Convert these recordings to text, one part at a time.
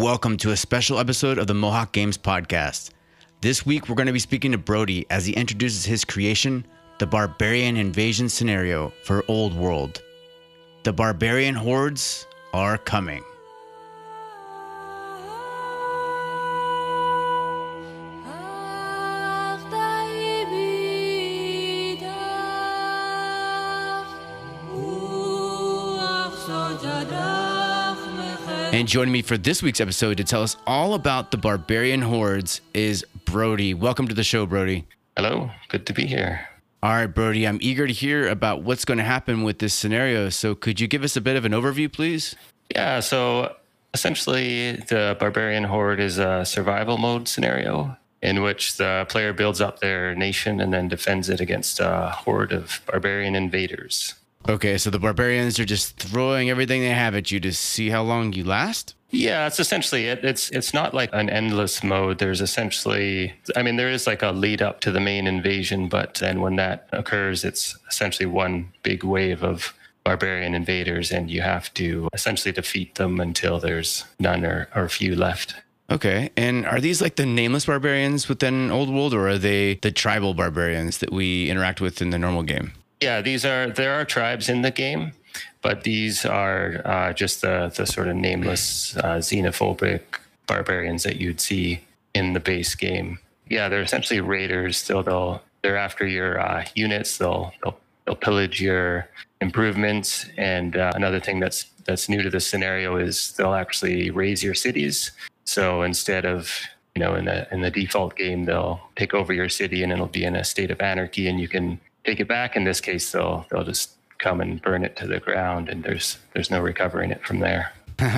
welcome to a special episode of the Mohawk Games Podcast. This week, we're going to be speaking to Brody as he introduces his creation, the Barbarian Invasion scenario for Old World. The Barbarian Hordes are coming. And joining me for this week's episode to tell us all about the Barbarian Hordes is Brody. Welcome to the show, Brody. Hello, good to be here. All right, Brody, I'm eager to hear about what's going to happen with this scenario. So could you give us a bit of an overview, please? Yeah, so essentially the Barbarian Horde is a survival mode scenario in which the player builds up their nation and then defends it against a horde of barbarian invaders. Okay, so the barbarians are just throwing everything they have at you to see how long you last? Yeah, it's essentially it. It's not like an endless mode. There's essentially, there is like a lead up to the main invasion, but then when that occurs, it's essentially one big wave of barbarian invaders, and you have to essentially defeat them until there's none or few left. Okay, and are these like the nameless barbarians within Old World, or are they the tribal barbarians that we interact with in the normal game? Yeah, there are tribes in the game, but these are just the sort of nameless, xenophobic barbarians that you'd see in the base game. Yeah, they're essentially raiders. They're after your units. They'll pillage your improvements. And another thing that's new to this scenario is they'll actually raise your cities. So instead of in the default game, they'll take over your city and it'll be in a state of anarchy, and you can take it back. In this case, they'll just come and burn it to the ground, and there's no recovering it from there.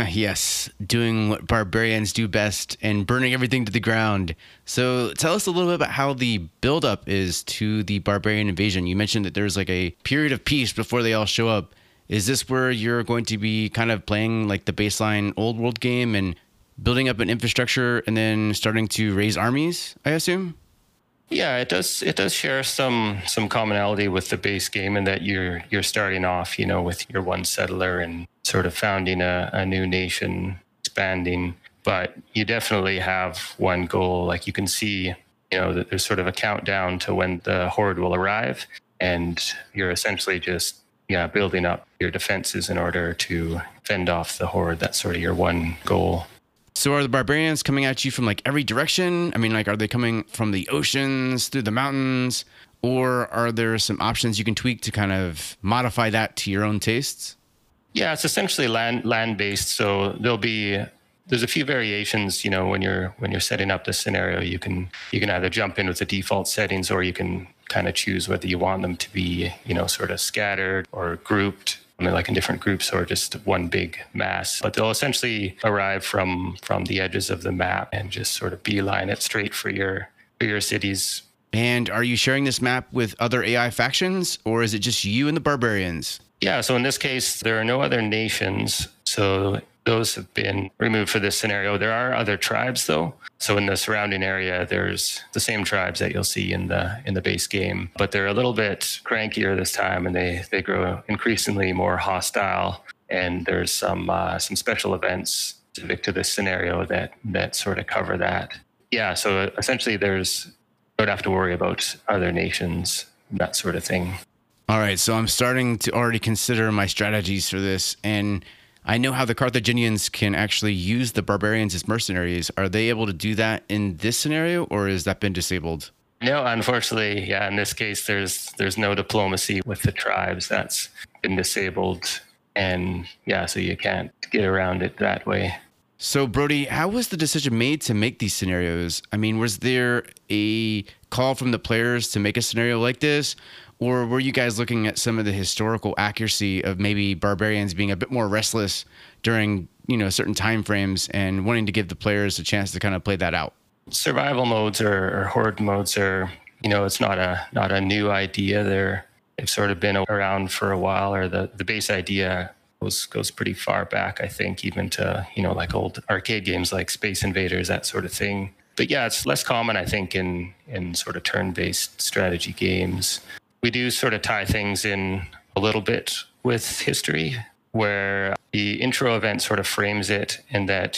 Yes, doing what barbarians do best and burning everything to the ground. So tell us a little bit about how the buildup is to the barbarian invasion. You mentioned that there's like a period of peace before they all show up. Is this where you're going to be kind of playing like the baseline Old World game and building up an infrastructure and then starting to raise armies, I assume? Yeah, it does share some commonality with the base game in that you're starting off, with your one settler and sort of founding a new nation, expanding. But you definitely have one goal. Like you can see, that there's sort of a countdown to when the horde will arrive, and you're essentially just building up your defenses in order to fend off the horde. That's sort of your one goal. So are the barbarians coming at you from like every direction? Are they coming from the oceans, through the mountains, or are there some options you can tweak to kind of modify that to your own tastes? Yeah, it's essentially land-based. So there's a few variations, when you're setting up the scenario. You can either jump in with the default settings, or you can kind of choose whether you want them to be, sort of scattered or grouped. Like in different groups or just one big mass. But they'll essentially arrive from the edges of the map and just sort of beeline it straight for your cities. And are you sharing this map with other AI factions, or is it just you and the barbarians? Yeah, so in this case, there are no other nations. So those have been removed for this scenario. There are other tribes, though. So in the surrounding area, there's the same tribes that you'll see in the base game, but they're a little bit crankier this time, and they grow increasingly more hostile. And there's some special events specific to this scenario that sort of cover that. Yeah, so essentially, you don't have to worry about other nations, that sort of thing. All right, so I'm starting to already consider my strategies for this, and I know how the Carthaginians can actually use the barbarians as mercenaries. Are they able to do that in this scenario, or has that been disabled? No, unfortunately, yeah. In this case, there's no diplomacy with the tribes. That's been disabled, and yeah, so you can't get around it that way. So, Brody, how was the decision made to make these scenarios? Was there a call from the players to make a scenario like this? Or were you guys looking at some of the historical accuracy of maybe barbarians being a bit more restless during, certain time frames and wanting to give the players a chance to kind of play that out? Survival modes or horde modes are, it's not a new idea. They've sort of been around for a while, or the base idea goes pretty far back, I think, even to, like old arcade games like Space Invaders, that sort of thing. But yeah, it's less common, I think, in sort of turn-based strategy games. We do sort of tie things in a little bit with history, where the intro event sort of frames it in that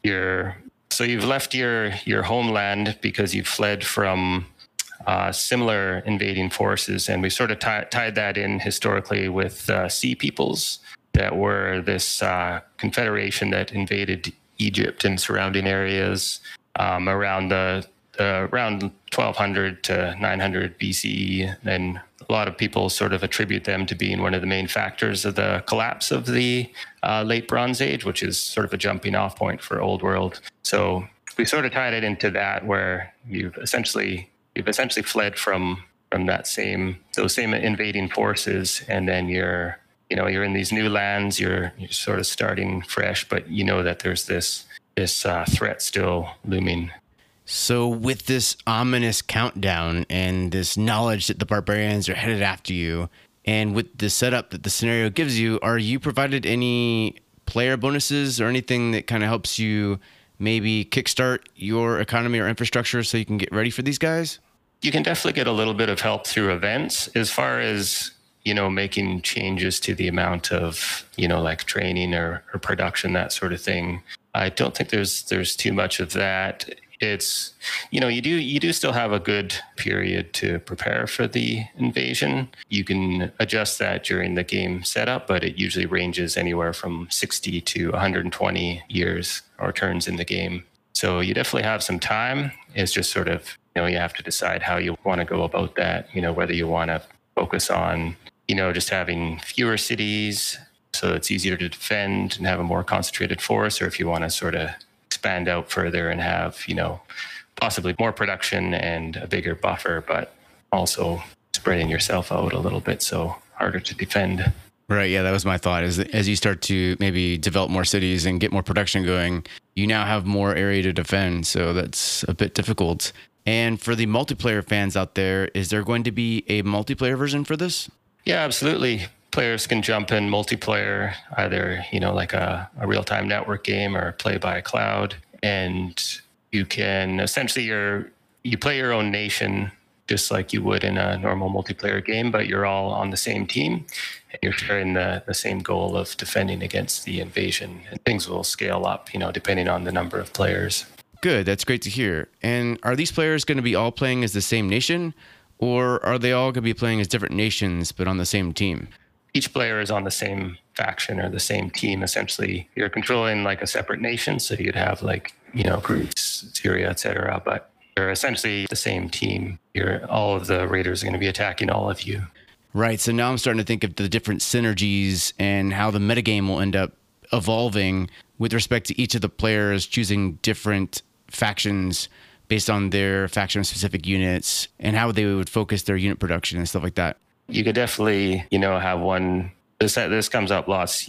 you've left your homeland because you've fled from similar invading forces, and we sort of tied that in historically with sea peoples that were this confederation that invaded Egypt and surrounding areas around around 1200 to 900 BCE, and a lot of people sort of attribute them to being one of the main factors of the collapse of the late Bronze Age, which is sort of a jumping off point for Old World. So we sort of tied it into that, where you've essentially fled from those same invading forces, and then you're in these new lands. You're sort of starting fresh, but you know that there's this threat still looming. So with this ominous countdown and this knowledge that the barbarians are headed after you, and with the setup that the scenario gives you, are you provided any player bonuses or anything that kind of helps you maybe kickstart your economy or infrastructure so you can get ready for these guys? You can definitely get a little bit of help through events. As far as making changes to the amount of like training or production, that sort of thing, I don't think there's too much of that. It's you do still have a good period to prepare for the invasion. You can adjust that during the game setup, but it usually ranges anywhere from 60 to 120 years or turns in the game. So you definitely have some time. It's just sort of you have to decide how you want to go about that. Whether you want to focus on just having fewer cities so it's easier to defend and have a more concentrated force, or if you want to sort of expand out further and have, possibly more production and a bigger buffer, but also spreading yourself out a little bit so harder to defend. Right. Yeah, that was my thought. As you start to maybe develop more cities and get more production going, you now have more area to defend. So that's a bit difficult. And for the multiplayer fans out there, is there going to be a multiplayer version for this? Yeah, absolutely. Players can jump in multiplayer, either, like a real-time network game or play by cloud. And you can essentially, you play your own nation just like you would in a normal multiplayer game, but you're all on the same team and you're sharing the same goal of defending against the invasion. And things will scale up, depending on the number of players. Good. That's great to hear. And are these players going to be all playing as the same nation, or are they all going to be playing as different nations but on the same team? Each player is on the same faction or the same team. Essentially, you're controlling like a separate nation. So you'd have like, Greece, Syria, etc. But they're essentially the same team. All of the raiders are going to be attacking all of you. Right. So now I'm starting to think of the different synergies and how the metagame will end up evolving with respect to each of the players choosing different factions based on their faction-specific units and how they would focus their unit production and stuff like that. You could definitely, have one. This comes up lots.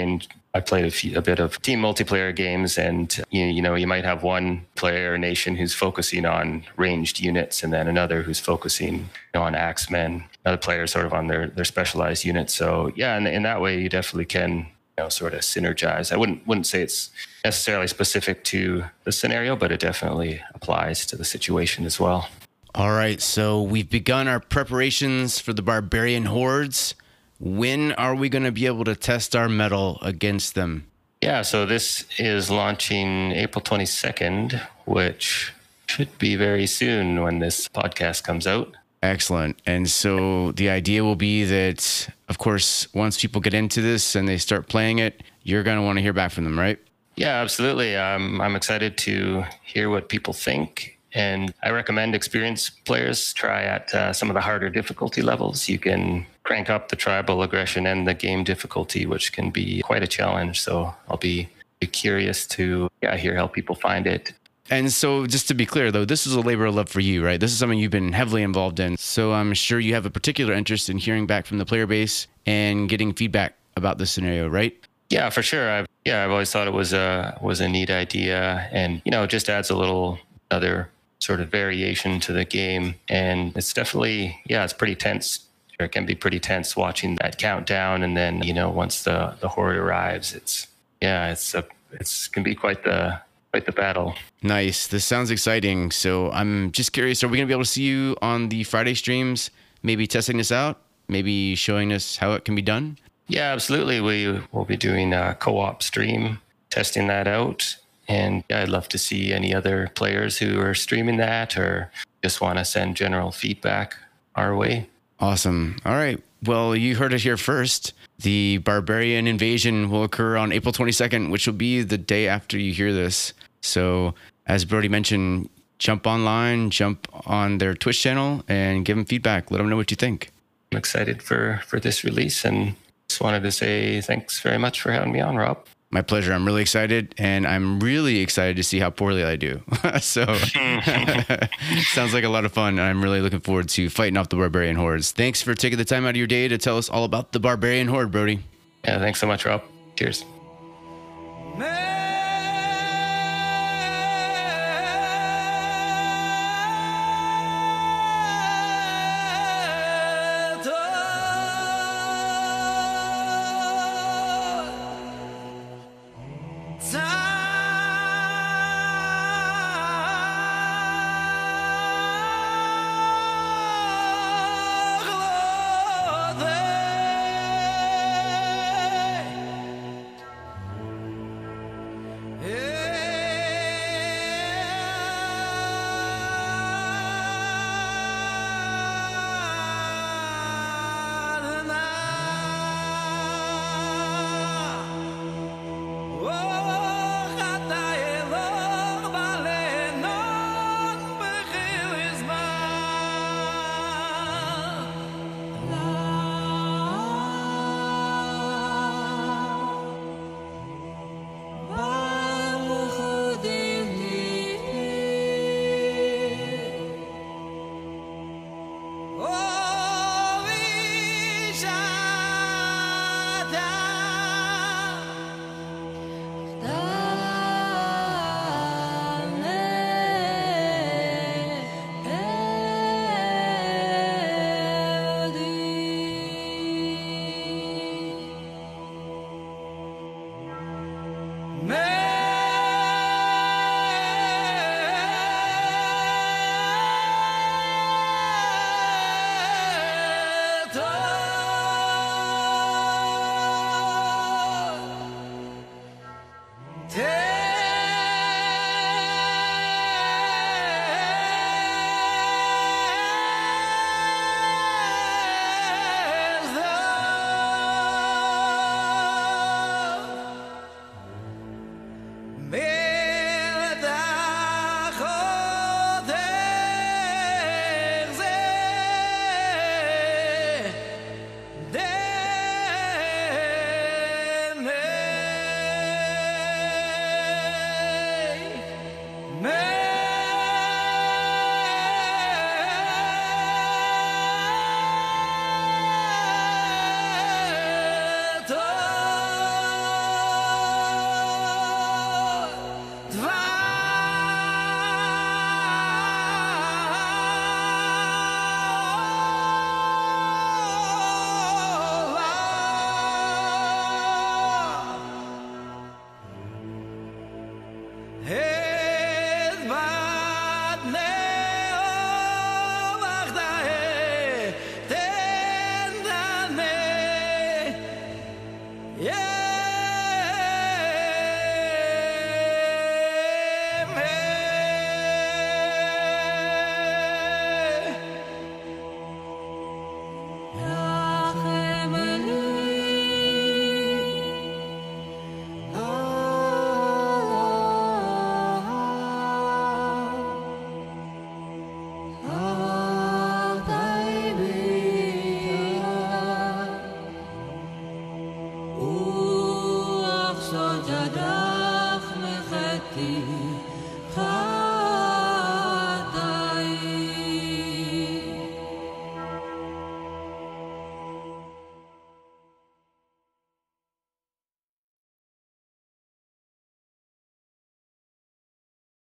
I played a bit of team multiplayer games, and you might have one player or nation who's focusing on ranged units, and then another who's focusing on axemen. Another player sort of on their specialized units. So yeah, and in that way, you definitely can sort of synergize. I wouldn't say it's necessarily specific to the scenario, but it definitely applies to the situation as well. All right, so we've begun our preparations for the barbarian hordes. When are we going to be able to test our mettle against them? Yeah, so this is launching April 22nd, which should be very soon when this podcast comes out. Excellent. And so the idea will be that, of course, once people get into this and they start playing it, you're going to want to hear back from them, right? Yeah, absolutely. I'm excited to hear what people think. And I recommend experienced players try at some of the harder difficulty levels. You can crank up the tribal aggression and the game difficulty, which can be quite a challenge. So I'll be curious to hear how people find it. And so just to be clear, though, this is a labor of love for you, right? This is something you've been heavily involved in. So I'm sure you have a particular interest in hearing back from the player base and getting feedback about this scenario, right? Yeah, for sure. I've always thought it was a neat idea, and it just adds a little other sort of variation to the game. And it's definitely, it's pretty tense. It can be pretty tense watching that countdown, and then once the horde arrives, it can be quite the battle. Nice. This sounds exciting. So I'm just curious, are we going to be able to see you on the Friday streams, maybe testing this out, maybe showing us how it can be done? Yeah, absolutely. We will be doing a co-op stream, testing that out. And yeah, I'd love to see any other players who are streaming that or just want to send general feedback our way. Awesome. All right. Well, you heard it here first. The Barbarian Invasion will occur on April 22nd, which will be the day after you hear this. So, as Brody mentioned, jump online, jump on their Twitch channel, and give them feedback. Let them know what you think. I'm excited for this release, and just wanted to say thanks very much for having me on, Rob. My pleasure. I'm really excited, and I'm really excited to see how poorly I do. So, sounds like a lot of fun, and I'm really looking forward to fighting off the Barbarian Hordes. Thanks for taking the time out of your day to tell us all about the Barbarian Horde, Brody. Yeah, thanks so much, Rob. Cheers. Jadak mechati